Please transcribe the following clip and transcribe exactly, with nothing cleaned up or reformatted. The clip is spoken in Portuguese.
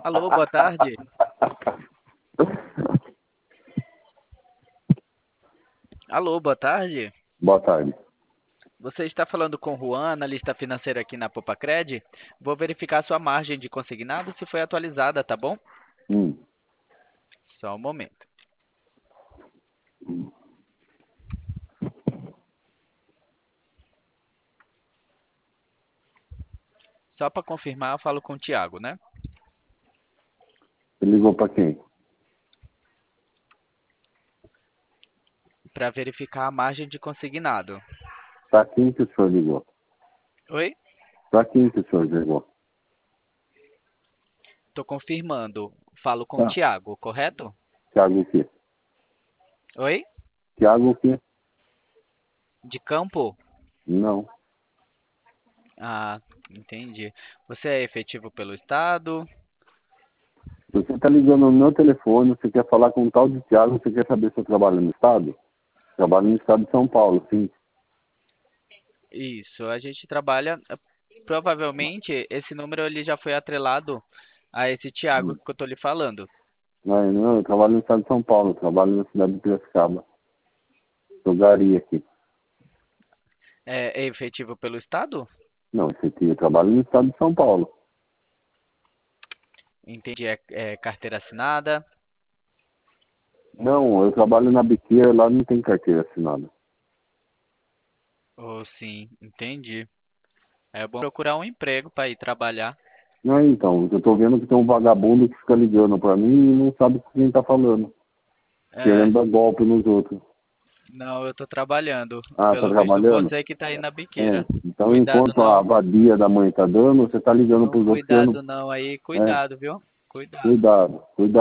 Alô, boa tarde. Alô, boa tarde. Boa tarde. Você está falando com o Juan, analista financeiro aqui na Popacred. Vou verificar sua margem de consignado se foi atualizada, tá bom? Hum. Só um momento. Só para confirmar, eu falo com o Thiago, né? Você ligou para quem? Para verificar a margem de consignado. Para quem que o senhor ligou? Oi? Para quem que o senhor ligou? Estou confirmando. Falo com o Tá. Thiago, correto? Tiago o quê? Oi? Tiago o quê? De campo? Não. Ah, entendi. Você é efetivo pelo Estado? Você está ligando no meu telefone, você quer falar com um tal de Tiago, você quer saber se eu trabalho no Estado? Trabalho no Estado de São Paulo, sim. Isso, a gente trabalha. Provavelmente esse número ele já foi atrelado a esse Thiago Hum. que eu estou lhe falando. Não, não, eu trabalho no Estado de São Paulo, eu trabalho na cidade de Piracicaba. Sou gari aqui. É, é efetivo pelo Estado? Não, esse aqui, eu trabalho no Estado de São Paulo. Entendi. É, é carteira assinada? Não, eu trabalho na biqueira, lá não tem carteira assinada. Oh, sim, entendi. É bom procurar um emprego para ir trabalhar. Não, então, eu tô vendo que tem um vagabundo que fica ligando pra mim e não sabe com quem tá falando. É, Querendo dar golpe nos outros. não, eu estou trabalhando. Ah, tá Pelo visto, trabalhando? você que está aí na É. biqueira. Então, Cuidado enquanto a não. vadia da mãe tá dando, você tá ligando Não, pros outros querendo... cuidado não aí. É, Cuidado, viu? Cuidado. cuidado, cuidado.